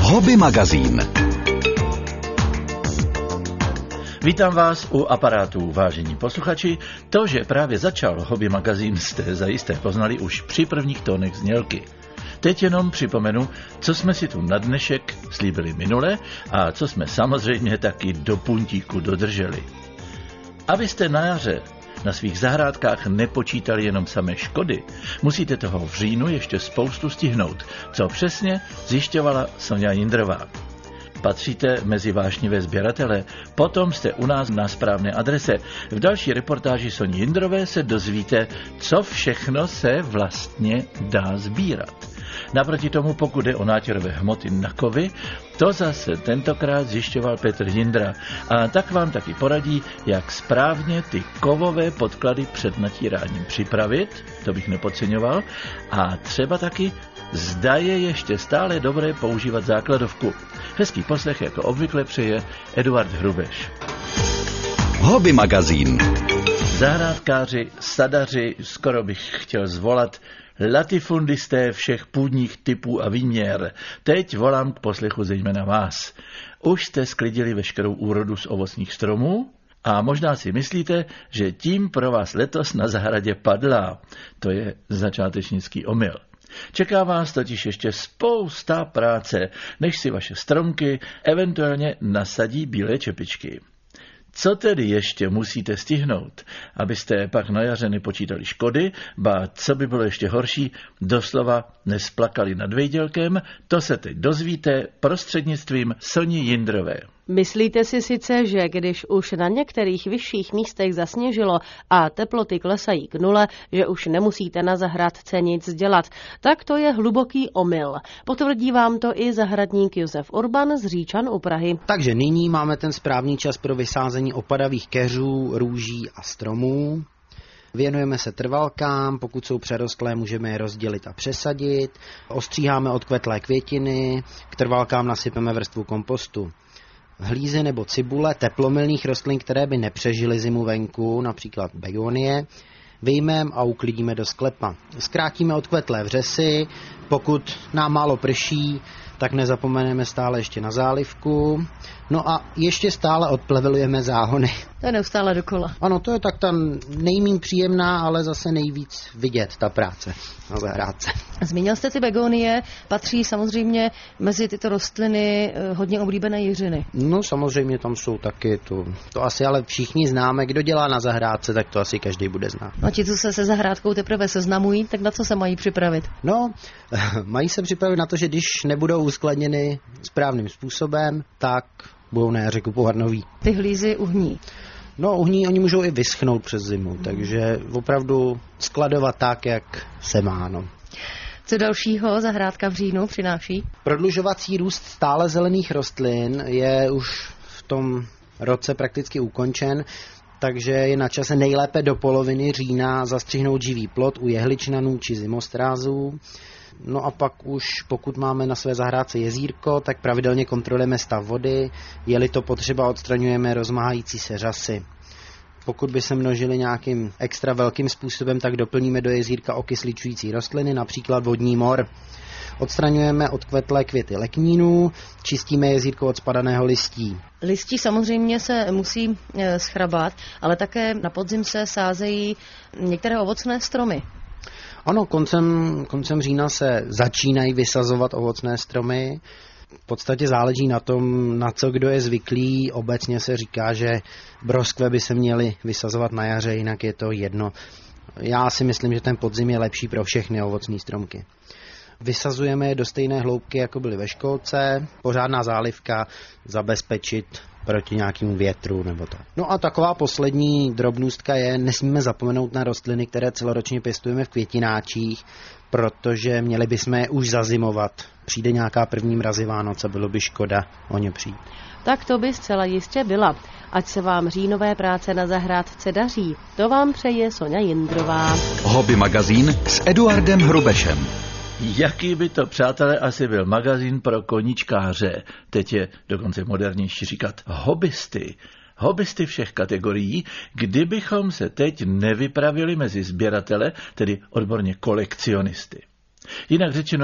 Hobby magazín. Vítám vás u aparátů, vážení posluchači. To, že právě začal Hobby magazín, jste zajisté poznali už při prvních tónech znělky. Teď jenom připomenu, co jsme si tu na dnešek slíbili minule a co jsme samozřejmě taky do puntíku dodrželi. Abyste na jaře na svých zahrádkách nepočítali jenom samé škody, musíte toho v říjnu ještě spoustu stihnout, co přesně zjišťovala Soňa Jindrová. Patříte mezi vášnivé sběratele? Potom jste u nás na správné adrese. V další reportáži Soni Jindrové se dozvíte, co všechno se vlastně dá sbírat. Naproti tomu, pokud jde o nátěrové hmoty na kovy, to zase tentokrát zjišťoval Petr Jindra. A tak vám taky poradí, jak správně ty kovové podklady před natíráním připravit, to bych nepodceňoval, a třeba taky, zda je ještě stále dobré používat základovku. Hezký poslech jako obvykle přeje Eduard Hrubeš. Hobby magazín. Zahrádkáři, sadaři, skoro bych chtěl zvolat latifundisté všech půdních typů a výměr. Teď volám k poslechu zejména vás. Už jste sklidili veškerou úrodu z ovocných stromů? A možná si myslíte, že tím pro vás letos na zahradě padla. To je začátečnický omyl. Čeká vás totiž ještě spousta práce, než si vaše stromky eventuálně nasadí bílé čepičky. Co tedy ještě musíte stihnout, abyste pak na jaře nepočítali škody, ba co by bylo ještě horší, doslova nesplakali nad vejdělkem, to se teď dozvíte prostřednictvím Soni Jindrové. Myslíte si sice, že když už na některých vyšších místech zasněžilo a teploty klesají k nule, že už nemusíte na zahradce nic dělat, tak to je hluboký omyl. Potvrdí vám to i zahradník Josef Urban z Říčan u Prahy. Takže nyní máme ten správný čas pro vysázení opadavých keřů, růží a stromů. Věnujeme se trvalkám, pokud jsou přerostlé, můžeme je rozdělit a přesadit. Ostříháme odkvetlé květiny, k trvalkám nasypeme vrstvu kompostu. Hlízy nebo cibule teplomilných rostlin, které by nepřežily zimu venku, například begonie, vyjmeme a uklidíme do sklepa. Zkrátíme odkvetlé vřesy, pokud nám málo prší, tak nezapomeneme stále ještě na zálivku. No a ještě stále odplevelujeme záhony. To je neustále dokola. Ano, to je tak ta nejméně příjemná, ale zase nejvíc vidět ta práce na zahrádce. Zmínil jste ty begonie, patří samozřejmě mezi tyto rostliny hodně oblíbené jiřiny. No samozřejmě tam jsou taky, to asi ale všichni známe, kdo dělá na zahrádce, tak to asi každý bude znát. A ti, co se zahrádkou teprve seznamují, tak na co se mají připravit? No, mají se připravit na to, že když nebudou uskladněny správným způsobem, tak budou na jaře kupovat nový. Ty hlízy uhní. No, uhní oni můžou i vyschnout přes zimu, takže opravdu skladovat tak, jak se má. No. Co dalšího zahrádka v říjnu přináší? Prodlužovací růst stále zelených rostlin je už v tom roce prakticky ukončen, takže je na čase nejlépe do poloviny října zastřihnout živý plot u jehličnanů či zimostrázů. No a pak už, pokud máme na své zahrádce jezírko, tak pravidelně kontrolujeme stav vody, je-li to potřeba, odstraňujeme rozmáhající se řasy. Pokud by se množily nějakým extra velkým způsobem, tak doplníme do jezírka okysličující rostliny, například vodní mor. Odstraňujeme odkvetlé květy leknínů, čistíme jezírko od spadaného listí. Listí samozřejmě se musí schrabat, ale také na podzim se sázejí některé ovocné stromy. Ano, koncem října se začínají vysazovat ovocné stromy. V podstatě záleží na tom, na co kdo je zvyklý. Obecně se říká, že broskve by se měly vysazovat na jaře, jinak je to jedno. Já si myslím, že ten podzim je lepší pro všechny ovocné stromky. Vysazujeme je do stejné hloubky, jako byly ve školce. Pořádná zálivka, zabezpečit proti nějakému větru nebo tak. No a taková poslední drobnůstka je, nesmíme zapomenout na rostliny, které celoročně pěstujeme v květináčích, protože měli bychom je už zazimovat. Přijde nějaká první mrazy Vánoce, bylo by škoda o ně přijít. Tak to by zcela jistě byla. Ať se vám říjnové práce na zahrádce daří. To vám přeje Soňa Jindrová. Hobby magazín s Eduardem Hrubešem. Jaký by to, přátelé, asi byl magazín pro koníčkáře. Teď je dokonce modernější říkat hobbysty. Hobbysty všech kategorií, kdybychom se teď nevypravili mezi sběratele, tedy odborně kolekcionisty. Jinak řečeno,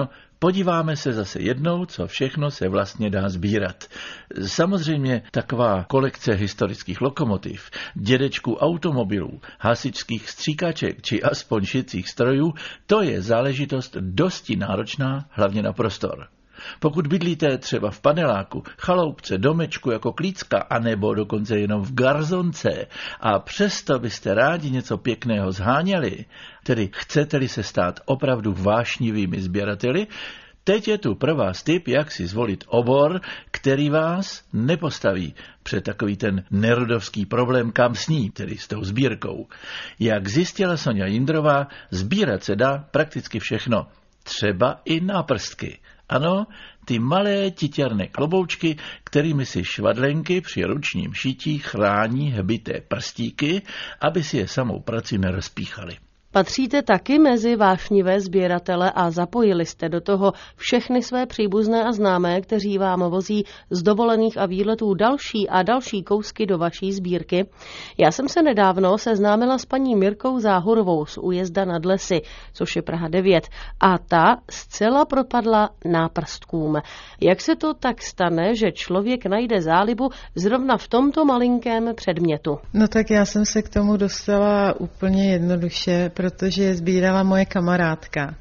podíváme se zase jednou, co všechno se vlastně dá sbírat. Samozřejmě taková kolekce historických lokomotiv, dědečků automobilů, hasičských stříkaček či aspoň šicích strojů, to je záležitost dosti náročná, hlavně na prostor. Pokud bydlíte třeba v paneláku, chaloupce, domečku jako klícka, anebo dokonce jenom v garzonce a přesto byste rádi něco pěkného zháněli, tedy chcete-li se stát opravdu vášnivými sběrateli, teď je tu pro vás tip, jak si zvolit obor, který vás nepostaví před takový ten nerodovský problém, kam sní, tedy s tou sbírkou. Jak zjistila Soňa Jindrová, sbírat se dá prakticky všechno, třeba i náprstky. Ano, ty malé titěrné kloboučky, kterými si švadlenky při ručním šití chrání hbité prstíky, aby si je samou prací nerozpíchali. Patříte taky mezi vášnivé sběratele a zapojili jste do toho všechny své příbuzné a známé, kteří vám vozí z dovolených a výletů další a další kousky do vaší sbírky? Já jsem se nedávno seznámila s paní Mirkou Záhorovou z Újezda nad Lesy, což je Praha 9, a ta zcela propadla náprstkům. Jak se to tak stane, že člověk najde zálibu zrovna v tomto malinkém předmětu? No tak já jsem se k tomu dostala úplně jednoduše, protože je sbírala moje kamarádka.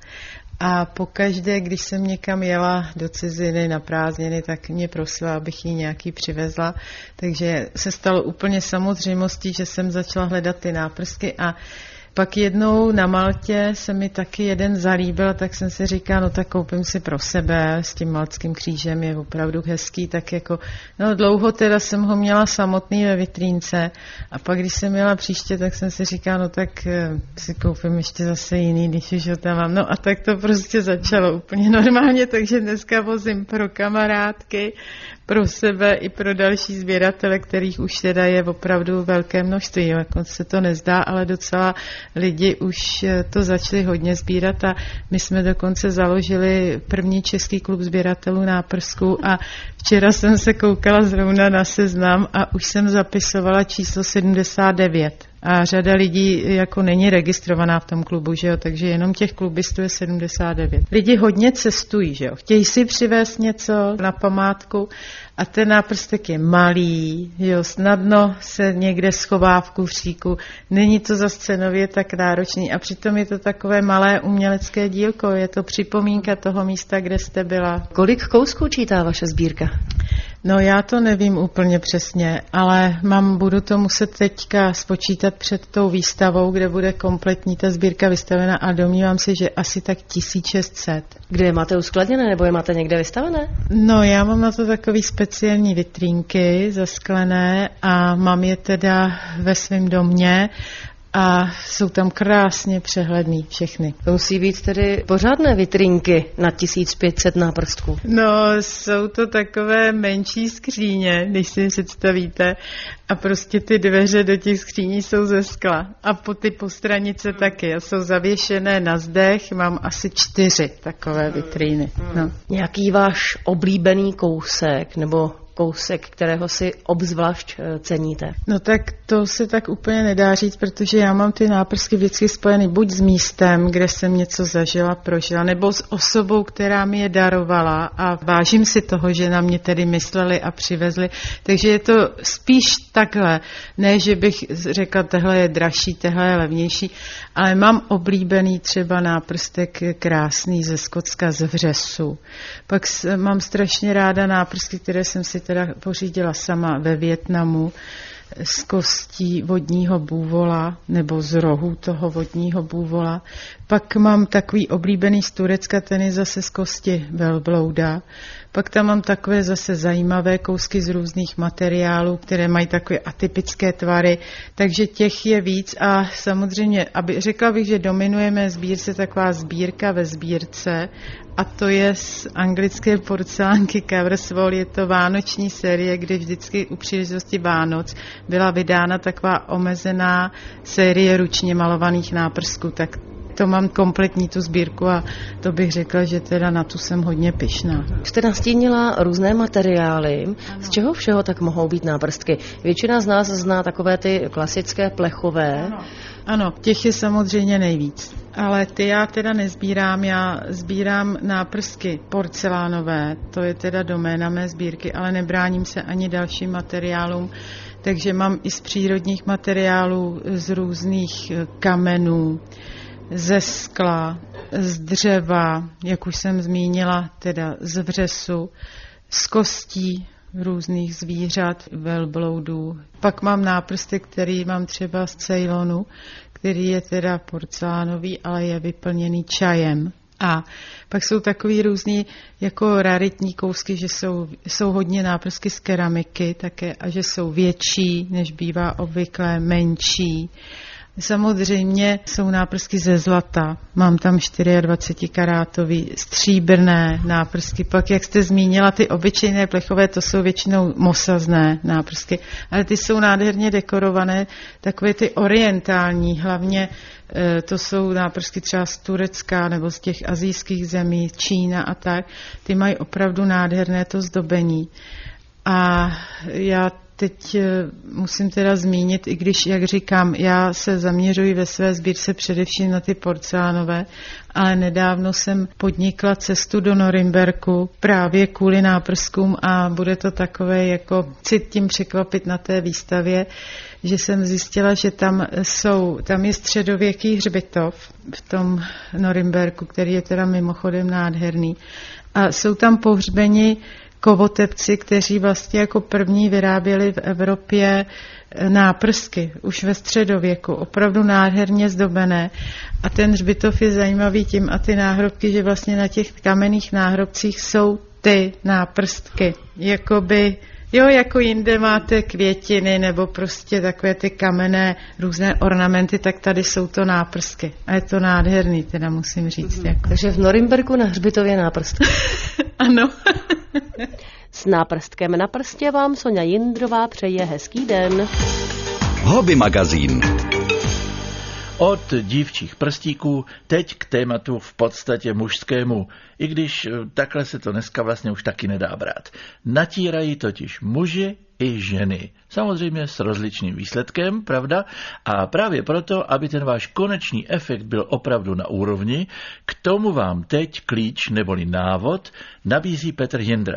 A pokaždé, když jsem někam jela do ciziny na prázdniny, tak mě prosila, abych jí nějaký přivezla. Takže se stalo úplně samozřejmostí, že jsem začala hledat ty náprstky a pak jednou na Maltě se mi taky jeden zalíbil, tak jsem si říkala, no tak koupím si pro sebe, s tím maltským křížem je opravdu hezký, tak jako, no dlouho teda jsem ho měla samotný ve vitrínce a pak když jsem měla příště, tak jsem si říkala, no tak si koupím ještě zase jiný, když už ho tam mám, no a tak to prostě začalo úplně normálně, takže dneska vozím pro kamarádky, pro sebe i pro další sběratele, kterých už teda je opravdu velké množství, jako se to nezdá, ale docela lidi už to začali hodně sbírat a my jsme dokonce založili první český klub sběratelů náprsků a včera jsem se koukala zrovna na seznam a už jsem zapisovala číslo 79. A řada lidí jako není registrovaná v tom klubu, že jo, takže jenom těch klubistů je 79. Lidi hodně cestují, že jo, chtějí si přivést něco na památku a ten náprstek je malý, jo, snadno se někde schová v kufříku, není to zas cenově tak náročný a přitom je to takové malé umělecké dílko, je to připomínka toho místa, kde jste byla. Kolik kousků čítá vaše sbírka? No já to nevím úplně přesně, ale budu to muset teďka spočítat před tou výstavou, kde bude kompletní ta sbírka vystavena a domnívám se, že asi tak 1600. Kde je máte uskladněné nebo je máte někde vystavené? No já mám na to takový speciální vitrínky zasklené a mám je teda ve svém domě a jsou tam krásně přehledný všechny. To musí být tedy pořádné vitrínky na 1500 náprstků. No, jsou to takové menší skříně, když si představíte. A prostě ty dveře do těch skříní jsou ze skla. A ty postranice taky. A jsou zavěšené na zdech. Mám asi 4 takové vitríny. No. Nějaký váš oblíbený kousek nebo kousek, kterého si obzvlášť ceníte? No tak to se tak úplně nedá říct, protože já mám ty náprsky vždycky spojeny buď s místem, kde jsem něco zažila, prožila, nebo s osobou, která mi je darovala a vážím si toho, že na mě tedy mysleli a přivezli. Takže je to spíš takhle, ne, že bych řekla, tehle je dražší, tehle je levnější, ale mám oblíbený třeba náprstek krásný ze Skotska z vřesu. Pak mám strašně ráda náprsky, které jsem si teda pořídila sama ve Vietnamu z kostí vodního bůvola nebo z rohů toho vodního bůvola. Pak mám takový oblíbený z Turecka, ten je zase z kosti velblouda. Pak tam mám takové zase zajímavé kousky z různých materiálů, které mají takové atypické tvary, takže těch je víc a samozřejmě, řekla bych, že dominuje mé sbírce taková sbírka ve sbírce a to je z anglické porcelánky Coverswall, je to vánoční série, kde vždycky u příležitosti Vánoc byla vydána taková omezená série ručně malovaných náprsků, tak to mám kompletní tu sbírku a to bych řekla, že teda na tu jsem hodně pyšná. Jste nastínila různé materiály. Z čeho všeho tak mohou být náprstky? Většina z nás zná takové ty klasické plechové. Ano, těch je samozřejmě nejvíc. ale ty já teda nezbírám, já sbírám náprstky porcelánové, to je teda doména mé sbírky, ale nebráním se ani dalším materiálům, takže mám i z přírodních materiálů, z různých kamenů, ze skla, z dřeva, jak už jsem zmínila, teda z vřesu, z kostí různých zvířat, velbloudů. Pak mám náprsty, který mám třeba z Ceylonu, který je teda porcelánový, ale je vyplněný čajem. A pak jsou takový různý jako raritní kousky, že jsou hodně náprstky z keramiky také a že jsou větší, než bývá obvykle, menší. Samozřejmě jsou náprstky ze zlata. Mám tam 24karátový stříbrné náprstky. Pak, jak jste zmínila, ty obyčejné plechové, to jsou většinou mosazné náprstky. Ale ty jsou nádherně dekorované, takové ty orientální, hlavně to jsou náprstky třeba z Turecka nebo z těch asijských zemí, Čína a tak. Ty mají opravdu nádherné to zdobení. A já teď musím teda zmínit, i když, jak říkám, já se zaměřuji ve své sbírce především na ty porcelánové, ale nedávno jsem podnikla cestu do Norimberku právě kvůli náprskům a bude to takové, jako chci tím překvapit na té výstavě, že jsem zjistila, že tam je středověký hřbitov v tom Norimberku, který je teda mimochodem nádherný. A jsou tam pohřbeni kovotepci, kteří vlastně jako první vyráběli v Evropě náprstky už ve středověku, opravdu nádherně zdobené. A ten hřbitov je zajímavý tím a ty náhrobky, že vlastně na těch kamenných náhrobcích jsou ty náprstky. Jakoby, jako jinde máte květiny nebo prostě takové ty kamenné různé ornamenty, tak tady jsou to náprstky. A je to nádherný, teda musím říct. Jako. Takže v Norimberku na hřbitově náprstky. Ano. S náprstkem na prstě vám Soňa Jindrová přeje hezký den. Hobby magazín. Od dívčích prstíků teď k tématu v podstatě mužskému, i když takhle se to dneska vlastně už taky nedá brát. Natírají totiž muži i ženy. Samozřejmě s rozličným výsledkem, pravda? A právě proto, aby ten váš konečný efekt byl opravdu na úrovni, k tomu vám teď klíč neboli návod nabízí Petr Jindra.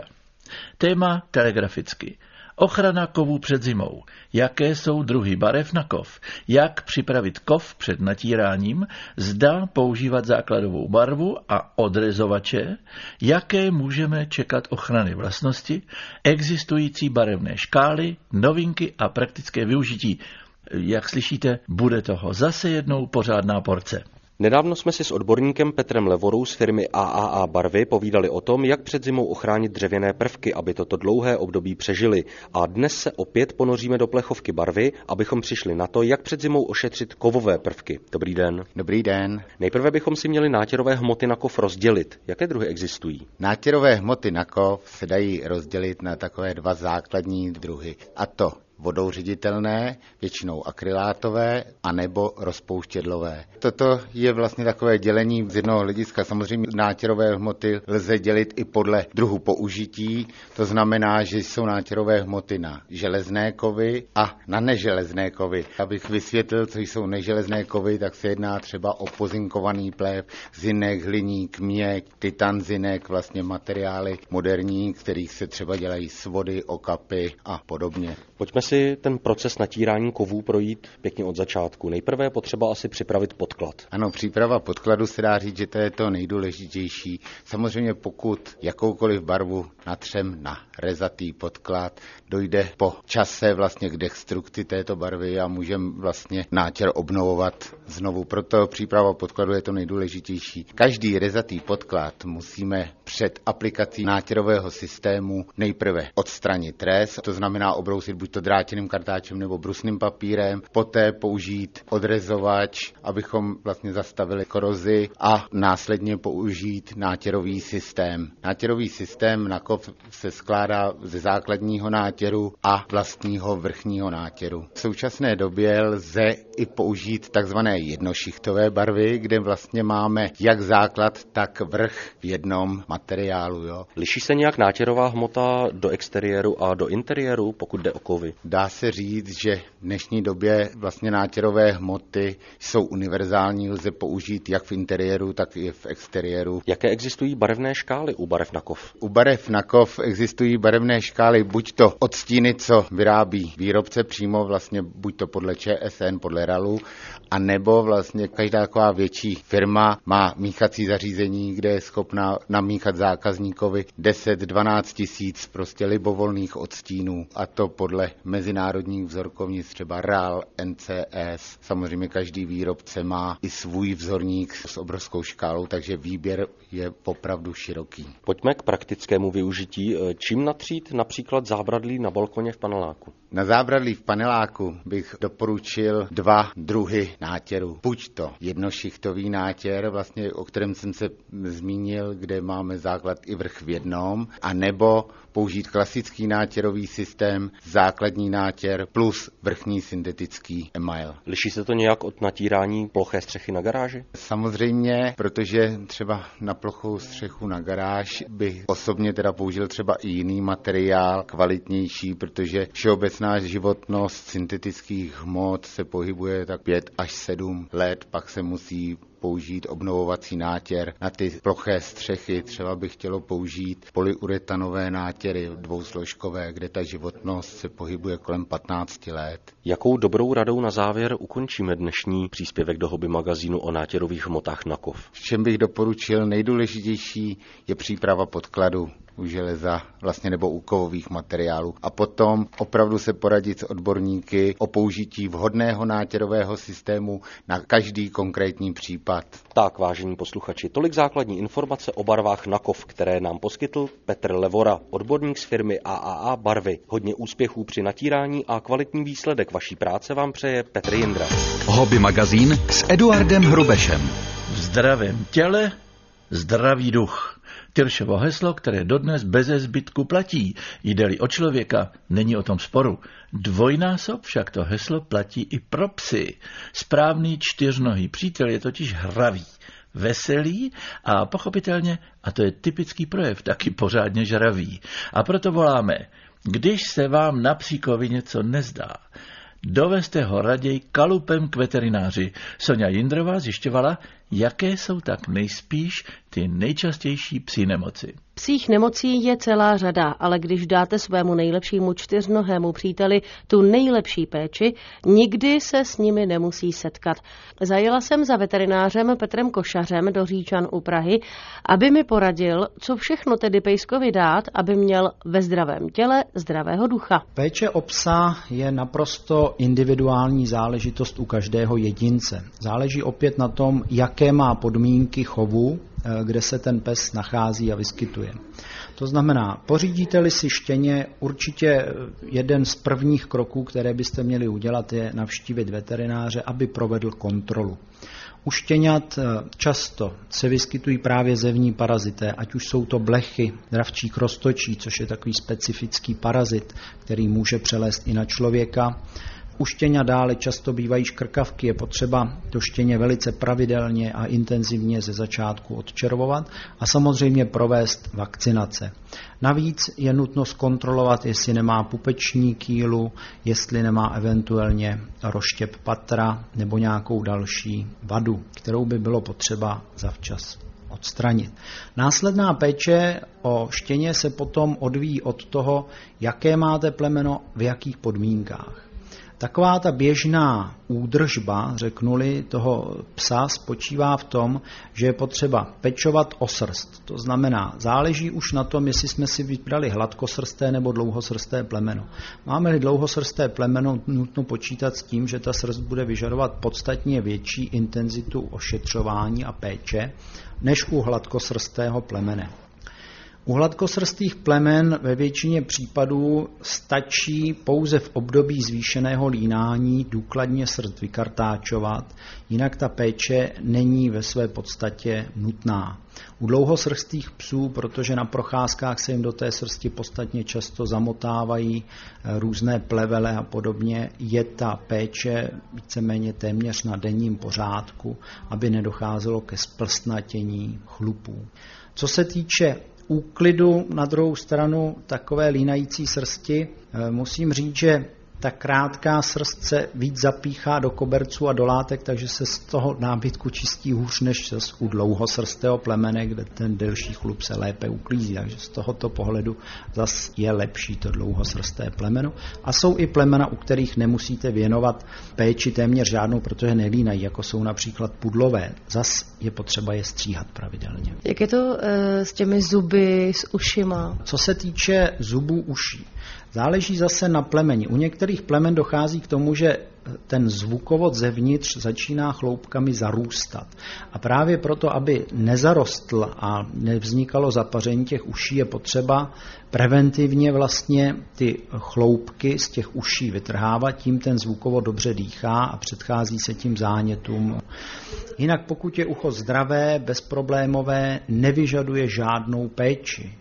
Téma telegraficky. Ochrana kovů před zimou. Jaké jsou druhy barev na kov? Jak připravit kov před natíráním? Zda používat základovou barvu a odrezovače? Jaké můžeme čekat ochrany vlastnosti? Existující barevné škály, novinky a praktické využití. Jak slyšíte, bude toho zase jednou pořádná porce. Nedávno jsme si s odborníkem Petrem Levorou z firmy AAA Barvy povídali o tom, jak před zimou ochránit dřevěné prvky, aby toto dlouhé období přežily. A dnes se opět ponoříme do plechovky barvy, abychom přišli na to, jak před zimou ošetřit kovové prvky. Dobrý den. Dobrý den. Nejprve bychom si měli nátěrové hmoty na kov rozdělit. Jaké druhy existují? Nátěrové hmoty na kov se dají rozdělit na takové dva základní druhy. A to vodou ředitelné, většinou akrylátové, anebo rozpouštědlové. Toto je vlastně takové dělení z jednoho hlediska. Samozřejmě nátěrové hmoty lze dělit i podle druhu použití. To znamená, že jsou nátěrové hmoty na železné kovy a na neželezné kovy. Abych vysvětlil, co jsou neželezné kovy, tak se jedná třeba o pozinkovaný plev, zinek, hliník, měď, titan, zinek, vlastně materiály moderní, kterých se třeba dělají svody, okapy a podobně. Pojďme si ten proces natírání kovů projít pěkně od začátku. Nejprve je potřeba asi připravit podklad. Ano, příprava podkladu se dá říct, že to je to nejdůležitější. Samozřejmě pokud jakoukoliv barvu natřem na rezatý podklad, dojde po čase vlastně k destrukci této barvy a můžeme vlastně nátěr obnovovat znovu. Proto příprava podkladu je to nejdůležitější. Každý rezatý podklad musíme před aplikací nátěrového systému nejprve odstranit rez, to znamená obrousit buď to drátěným kartáčem nebo brusným papírem, poté použít odrezovač, abychom vlastně zastavili korozi a následně použít nátěrový systém. Nátěrový systém na kov se skládá ze základního nátěru a vlastního vrchního nátěru. V současné době lze i použít takzvané jednošichtové barvy, kde vlastně máme jak základ, tak vrch v jednom materiálu. Jo. Liší se nějak nátěrová hmota do exteriéru a do interiéru, pokud jde o kovy? Dá se říct, že v dnešní době vlastně nátěrové hmoty jsou univerzální, lze použít jak v interiéru, tak i v exteriéru. Jaké existují barevné škály u barev na kov? U barev na kov existují barevné škály, buď to odstíny, co vyrábí výrobce přímo, vlastně buď to podle ČSN, podle RALu, a nebo vlastně každá taková větší firma má míchací zařízení, kde je schopná namíchat zákazníkovi 10-12 tisíc prostě libovolných odstínů, a to podle mezinárodních vzorkovnic, třeba RAL, NCS. Samozřejmě každý výrobce má i svůj vzorník s obrovskou škálou, takže výběr je opravdu široký. Pojďme k praktickému využití. Čím natřít například zábradlí na balkoně v paneláku? Na zábradlí v paneláku bych doporučil 2 druhy nátěru. Buď to jednošichtový nátěr, vlastně, o kterém jsem se zmínil, kde máme základ i vrch v jednom, a nebo použít klasický nátěrový systém, základní nátěr plus vrchní syntetický email. Liší se to nějak od natírání ploché střechy na garáži? Samozřejmě, protože třeba na plochou střechu na garáž bych osobně teda použil třeba i jiný materiál, kvalitnější, protože všeobecná životnost syntetických hmot se pohybuje tak 5 až 7 let, pak se musí použít obnovovací nátěr. Na ty ploché střechy třeba bych chtělo použít polyuretanové nátěry dvousložkové, kde ta životnost se pohybuje kolem 15 let. Jakou dobrou radou na závěr ukončíme dnešní příspěvek do Hobby magazínu o nátěrových hmotách na kov? V čem bych doporučil nejdůležitější je příprava podkladu u železa vlastně nebo u kovových materiálů. A potom opravdu se poradit s odborníky o použití vhodného nátěrového systému na každý konkrétní případ. Tak, vážení posluchači, tolik základní informace o barvách na kov, které nám poskytl Petr Levora, odborník z firmy AAA Barvy. Hodně úspěchů při natírání a kvalitní výsledek vaší práce vám přeje Petr Jindra. Hobby magazín s Eduardem Hrubešem. V zdravém těle zdravý duch. Tyršovo heslo, které dodnes beze zbytku platí. Jde-li o člověka, není o tom sporu. Dvojnásob však to heslo platí i pro psy. Správný čtyřnohý přítel je totiž hravý, veselý a pochopitelně, a to je typický projev, taky pořádně žravý. A proto voláme, když se vám na příkovi něco nezdá, dovezte ho raději kalupem k veterináři. Sonja Jindrová zjišťovala, jaké jsou tak nejspíš ty nejčastější psí nemoci. Psích nemocí je celá řada, ale když dáte svému nejlepšímu čtyřnohému příteli tu nejlepší péči, nikdy se s nimi nemusí setkat. Zajela jsem za veterinářem Petrem Košařem do Říčan u Prahy, aby mi poradil, co všechno tedy pejskovi dát, aby měl ve zdravém těle zdravého ducha. Péče o psa je naprosto individuální záležitost u každého jedince. Záleží opět na tom, jaké má podmínky chovu, kde se ten pes nachází a vyskytuje. To znamená, pořídíte-li si štěně, určitě jeden z prvních kroků, které byste měli udělat, je navštívit veterináře, aby provedl kontrolu. U štěňat často se vyskytují právě zevní parazité, ať už jsou to blechy, dravčích roztočí, což je takový specifický parazit, který může přelézt i na člověka. U štěňa dále často bývají škrkavky, je potřeba to štěně velice pravidelně a intenzivně ze začátku odčervovat a samozřejmě provést vakcinace. Navíc je nutno zkontrolovat, jestli nemá pupeční kýlu, jestli nemá eventuálně rozštěp patra nebo nějakou další vadu, kterou by bylo potřeba zavčas odstranit. Následná péče o štěně se potom odvíjí od toho, jaké máte plemeno, v jakých podmínkách. Taková ta běžná údržba, řeknu-li, toho psa spočívá v tom, že je potřeba pečovat o srst. To znamená, záleží už na tom, jestli jsme si vybrali hladkosrsté nebo dlouhosrsté plemeno. Máme-li dlouhosrsté plemeno, nutno počítat s tím, že ta srst bude vyžadovat podstatně větší intenzitu ošetřování a péče, než u hladkosrstého plemene. U hladkosrstých plemen ve většině případů stačí pouze v období zvýšeného línání důkladně srst vykartáčovat, jinak ta péče není ve své podstatě nutná. U dlouhosrstých psů, protože na procházkách se jim do té srsti podstatně často zamotávají různé plevele a podobně, je ta péče víceméně téměř na denním pořádku, aby nedocházelo ke splstnatění chlupů. Co se týče úklidu na druhou stranu takové línající srsti, musím říct, že ta krátká srst se víc zapíchá do koberců a do látek, takže se z toho nábytku čistí hůř než u dlouhosrstého plemene, kde ten delší chlup se lépe uklízí. Takže z tohoto pohledu zas je lepší to dlouhosrsté plemeno. A jsou i plemena, u kterých nemusíte věnovat péči téměř žádnou, protože nelínají, jako jsou například pudlové. Zas je potřeba je stříhat pravidelně. Jak je to s těmi zuby, s ušima? Co se týče zubů uší, záleží zase na plemeni. U některých plemen dochází k tomu, že ten zvukovod zevnitř začíná chloupkami zarůstat. A právě proto, aby nezarostl a nevznikalo zapaření těch uší, je potřeba preventivně vlastně ty chloupky z těch uší vytrhávat, tím ten zvukovod dobře dýchá a předchází se tím zánětům. Jinak pokud je ucho zdravé, bezproblémové, nevyžaduje žádnou péči.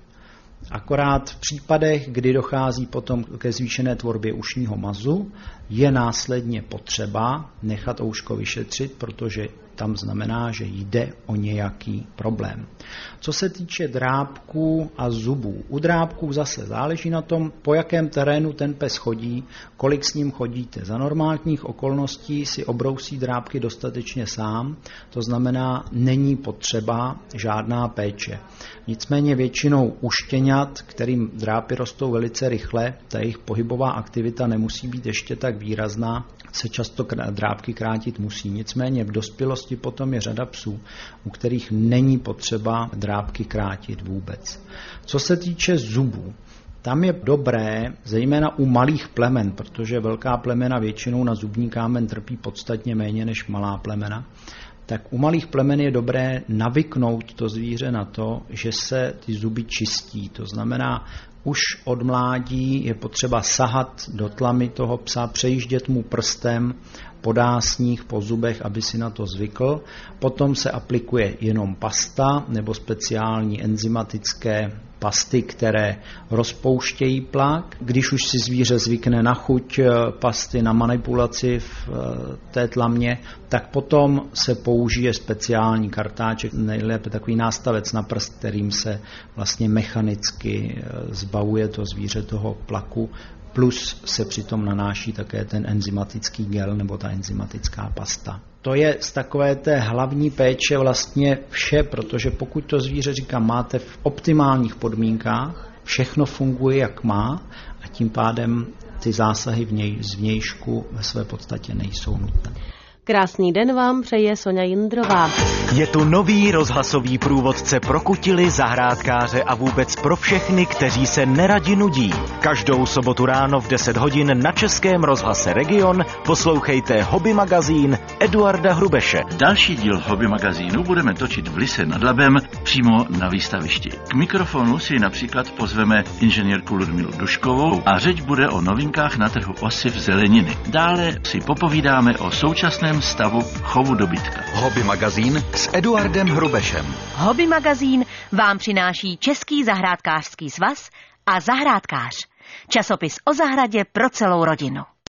Akorát v případech, kdy dochází potom ke zvýšené tvorbě ušního mazu, je následně potřeba nechat ouško vyšetřit, protože tam znamená, že jde o nějaký problém. Co se týče drápků a zubů, u drápků zase záleží na tom, po jakém terénu ten pes chodí, kolik s ním chodíte. Za normálních okolností si obrousí drápky dostatečně sám, to znamená, není potřeba žádná péče. Nicméně většinou u štěňat, kterým drápy rostou velice rychle, ta jejich pohybová aktivita nemusí být ještě tak výrazná, se často drápky krátit musí. Nicméně v dospělosti potom je řada psů, u kterých není potřeba drápky krátit vůbec. Co se týče zubů, tam je dobré, zejména u malých plemen, protože velká plemena většinou na zubní kámen trpí podstatně méně než malá plemena, tak u malých plemen je dobré navyknout to zvíře na to, že se ty zuby čistí. To znamená, už od mládí je potřeba sahat do tlamy toho psa, přejíždět mu prstem po dásních, po zubech, aby si na to zvykl. Potom se aplikuje jenom pasta nebo speciální enzymatické pasty, které rozpouštějí plak. Když už si zvíře zvykne na chuť pasty, na manipulaci v té tlamě, tak potom se použije speciální kartáček, nejlépe takový nástavec na prst, kterým se vlastně mechanicky zbavuje to zvíře toho plaku, plus se přitom nanáší také ten enzymatický gel nebo ta enzymatická pasta. To je z takové té hlavní péče vlastně vše, protože pokud to zvíře, říkám, máte v optimálních podmínkách, všechno funguje jak má a tím pádem ty zásahy zvnějšku ve své podstatě nejsou nutné. Krásný den vám přeje Soňa Jindrová. Je tu nový rozhlasový průvodce pro kutily, zahrádkáře a vůbec pro všechny, kteří se neradi nudí. Každou sobotu ráno v 10 hodin na Českém rozhlase Region poslouchejte Hobby magazín Eduarda Hrubeše. Další díl Hobby magazínu budeme točit v Lise nad Labem přímo na výstavišti. K mikrofonu si například pozveme inženýrku Ludmilu Duškovou a řeč bude o novinkách na trhu osiv zeleniny. Dále si popovídáme o současném stavu chovu dobytka. Hobby magazín s Eduardem Hrubešem. Hobby magazín vám přináší Český zahrádkářský svaz a Zahrádkář. Časopis o zahradě pro celou rodinu.